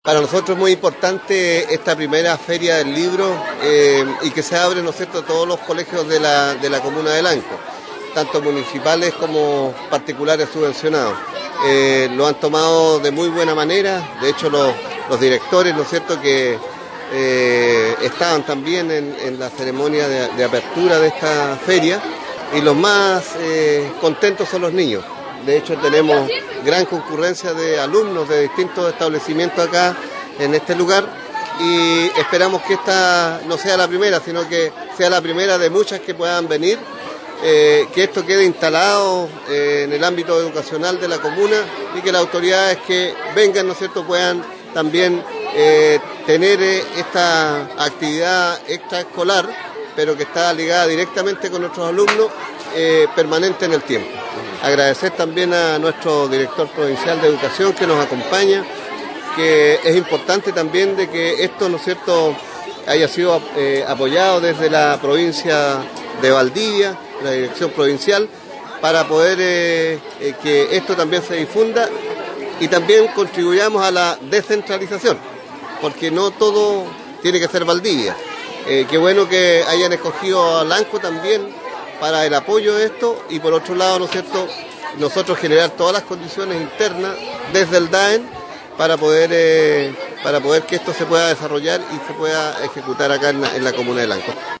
Para nosotros es muy importante esta primera feria del libro y que se abre, ¿no es cierto?, a todos los colegios de la comuna de Lanco, tanto municipales como particulares subvencionados. Lo han tomado de muy buena manera, de hecho los directores, ¿no es cierto?, que estaban también en la ceremonia de apertura de esta feria, y los más contentos son los niños. De hecho tenemos gran concurrencia de alumnos de distintos establecimientos acá en este lugar y esperamos que esta no sea la primera, sino que sea la primera de muchas que puedan venir, que esto quede instalado en el ámbito educacional de la comuna y que las autoridades que vengan, ¿no es cierto?, puedan también tener esta actividad extraescolar, pero que está ligada directamente con nuestros alumnos, permanente en el tiempo. Agradecer también a nuestro director provincial de educación que nos acompaña, que es importante también de que esto, ¿no es cierto?, haya sido apoyado desde la provincia de Valdivia, la dirección provincial, para poder que esto también se difunda y también contribuyamos a la descentralización, porque no todo tiene que ser Valdivia. Qué bueno que hayan escogido a Lanco también para el apoyo de esto y por otro lado, ¿no es cierto?, nosotros generar todas las condiciones internas desde el DAEN para poder que esto se pueda desarrollar y se pueda ejecutar acá en la comuna de Lanco.